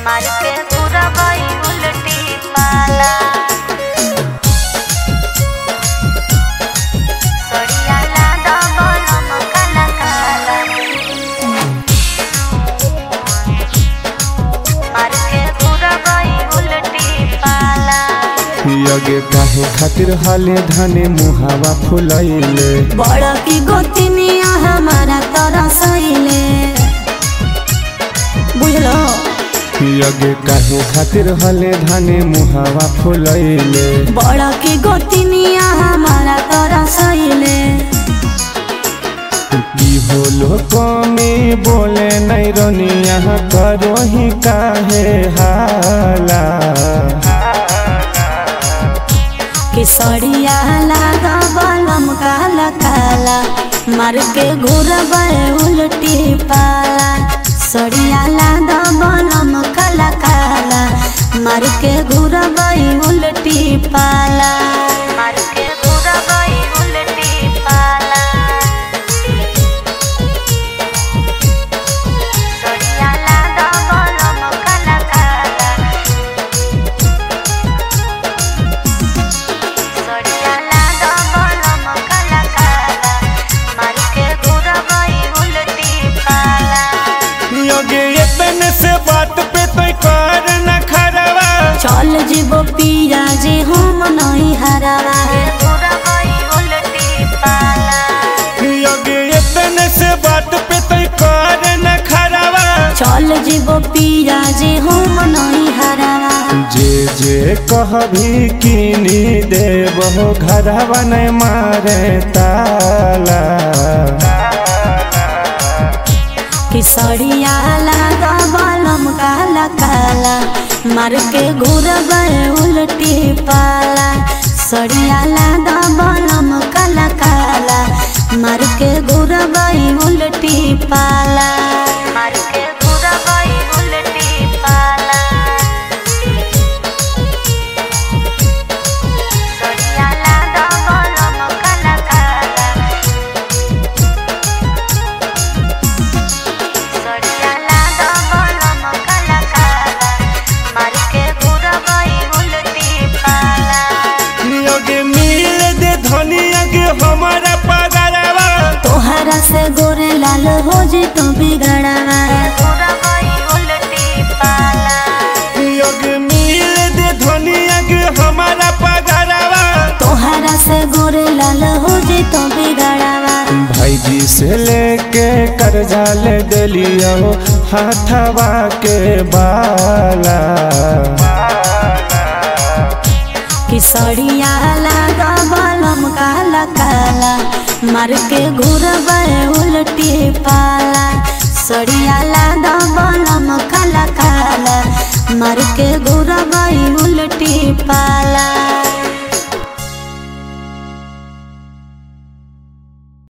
मार के पूरा बाई उल्टी पाला सड़िया लादा बनम काला काला मार के पूरा बाई उल्टी पाला यगे काहे खातिर हाले धाने मुहावा फुलैले बड़ा की गोतिनिया हमारा तरसैले बुझलो यगे काहे खातिर हाले धाने मुहावा फुलैले बड़ा की गोतिनिया हमारा तरसैले की होलो कमी बोले नहीं रनिया करो ही काहे हाला कि सड़िया लागा बलम काला काला मार के घुरबे उल्टी पाला सड़िया लागा बलम काला काला मार के घुरबे उल्टी पाला मार के घुरबे उल्टी पाला सड़िया लागा बलम काला काला सड़िया लागा बलम काला काला मार के घुरबे उल्टी पाला यगे एतने से बात पे तो कर न खरवा चल जीवो पिया जे हम नहीं हरावा घुरबे उल्टी पाला यगे एतने से बात पे तो कर न खरवा चल जीवो पिया जे हम नहीं हरावा जे जे कहभी किनी देबो घरवा नहीं मारे ताला कि सड़िया लागा बलम काला काला मार के घुरबे उल्टी पाला सड़िया लागा बलम काला काला मार के घुरबे उल्टी पाला मार के घुरबे उल्टी पाला सड़िया लागा बलम काला काला सड़िया लागा बलम काला काला मार के घुरबे उल्टी पाला यगे मिल दे धनिया के हमारा पगरवा तोहरा से गोरे लाल हो जी तो बिगड़वा घुरबे उल्टी पाला यगे मिल दे धनिया के हमारा पगरवा तोहरा से गोरे लाल हो जी तो बिगड़वा भाईजी से लेके कर्जा ले दिलियो हाथवा के बाला कि सड़िया लागा बलम काला काला मार के घुरबे उल्टी पाला सड़िया लागा बलम काला काला मार के घुरबे उल्टी पाला।